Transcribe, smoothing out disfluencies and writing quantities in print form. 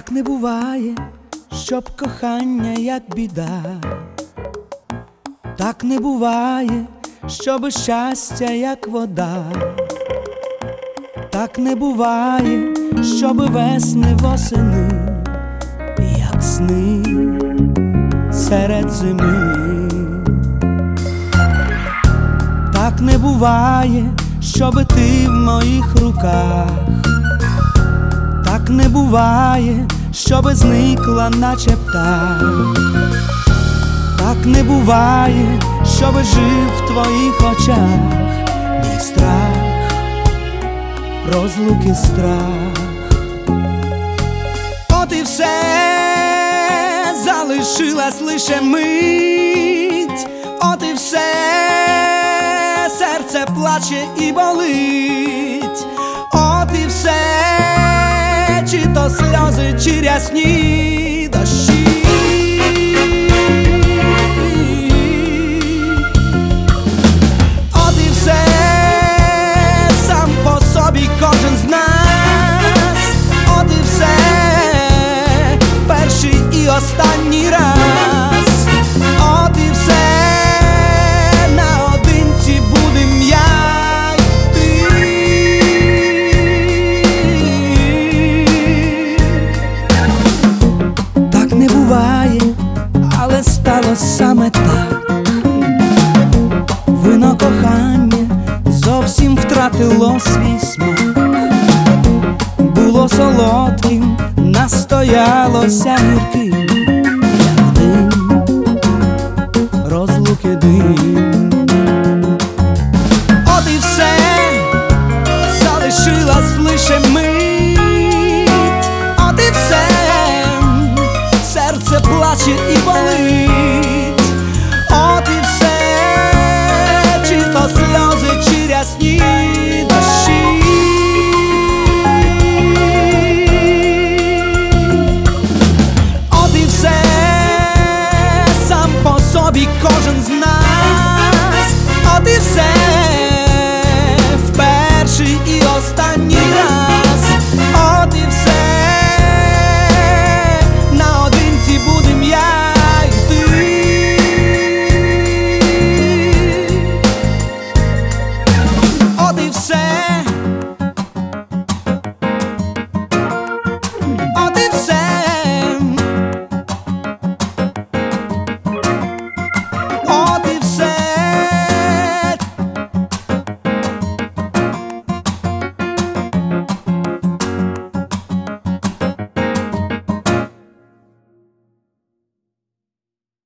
Так не буває, щоб кохання як біда. Так не буває, щоб щастя як вода. Так не буває, щоб весни восени як сни серед зими. Так не буває, щоб ти в моїх руках. Так не буває, щоби зникла, наче птах. Так не буває, щоби жив в твоїх очах мій страх, розлуки страх. От і все, залишилась лише мить. От і все, серце плаче і болить. От і все, чи то сльози, чи рясні дощі. От і все, сам по собі кожен з нас. От і все, перший і останній раз. От і все, наодинці будем я. Так не буває, але сталося саме так. Вино кохання зовсім втратило свій смак. Було солодким, настоялося гірким, як дим, розлуки дим. От і все, залишилась лише мить. От і все, серце плаче і болить. От і все, чи то сльози, чи рясні дощі. От і все, сам по собі кожен з нас. От і все,